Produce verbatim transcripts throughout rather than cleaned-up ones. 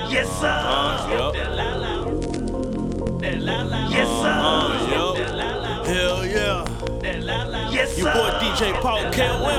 Yes, sir. Uh, yep. Yes, sir. Uh, yep. Hell yeah. Yes, sir. Your boy D J Paul K O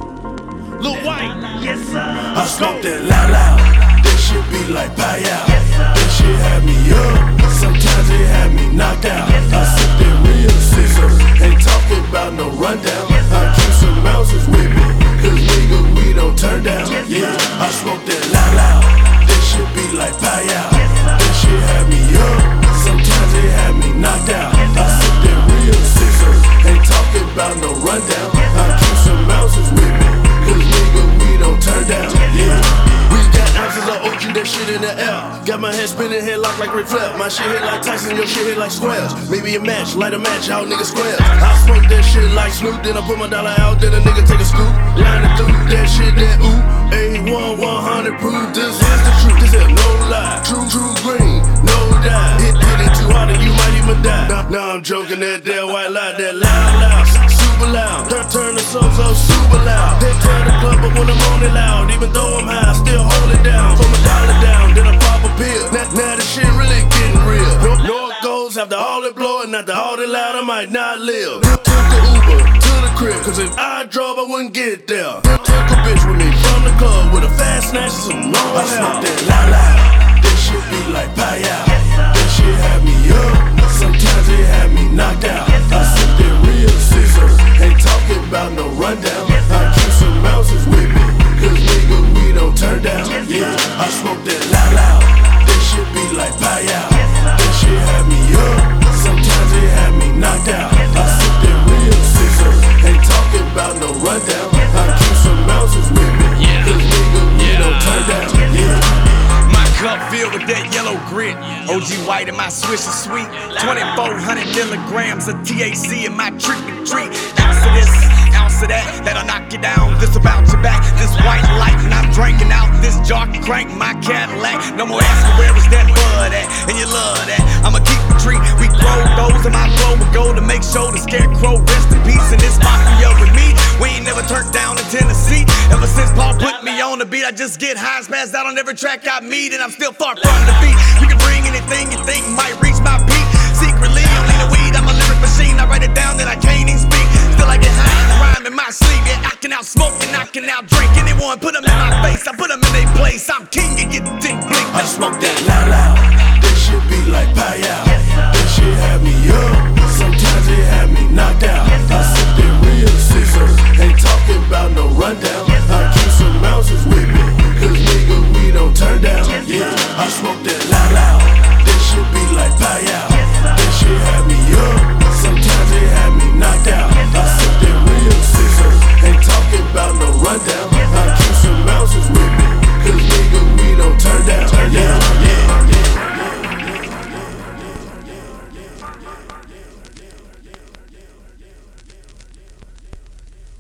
M. Lil White. Yes, sir. I smoke that loud loud. That shit be like pie out. That shit had me up. Sometimes it had me knocked out. I sip that real scissor. Ain't talking about no rundown. I keep some ounces with me. Cause nigga, we don't turn down. Yeah, I smoke that loud loud. That shit be like pie out. That shit had me up. Sometimes it had me knocked out. I sip that real scissor. Ain't talking about no rundown. I keep some ounces with me. Cause nigga, we don't turn down. Yeah. We got ounces of O G, that shit in the air. Got my head spinning, head locked like Ric Flair. My shit hit like Tyson, your shit hit like squares. Maybe a match, light a match, y'all niggas squares. I smoke that shit like Snoop, then I put my dollar out, then a nigga take a scoop. Line it through that shit, that ooh. A one, one hundred proof, this is the truth. This is no lie. True, true green, no die. Hit, hit it too hard and you might even die. Now, now I'm joking that that white lie, that loud, loud, super loud. Turn, turn the so so super loud. They tear the club up when I'm on it loud. Even though I'm high, I still hold it down. Put my dollar down, then I pop a pill. Now, now the shit really getting real. North, North goes after all it blow, and after all it loud, I might not live. Took the Uber to the crib, cause if I drove, I wouldn't get there. Took a bitch with me from the club with a fast snatch and some long hair. I smoke that loud loud. That shit be like pie out. That shit had me up. Sometimes it had me knocked out. I sip that real scissor. Ain't talking about no rundown. I keep some ounces with me. Cause nigga, we don't turn down. Yeah, I smoke that loud loud. That shit be like pie out. That shit had me up. Sometimes it had me knocked out. I sip that real scissor. Ain't talking about no rundown. I keep some ounces with me. Cause nigga, we don't turn down. Yeah. Cup filled with that yellow grit. O G White and my Swish is sweet. twenty-four hundred milligrams of T H C in my trick or treat. Ounce of this, ounce of that, that'll knock you down. This about your back, this white light, and I'm drinking out this jar crank, my Cadillac. No more asking where is that bud at, and you love that. I'ma keep the tree. We grow those, and my flow will go to make sure the scarecrow rest in peace. And this mafia with me, we ain't never turned down in Tennessee. Ever since Paul put me on the beat, I just get high, spaz out on every track I meet, and I'm still far from defeat. You can bring anything you think might reach my peak. Secretly, only the weed, I'm a lyric machine. I write it down that I can't even speak. Still I get high and rhyme in my sleep. Yeah, I can out smoke and I can out drink. Anyone put them in my face, I put them in their place. I'm king and get the dick blink. I smoke that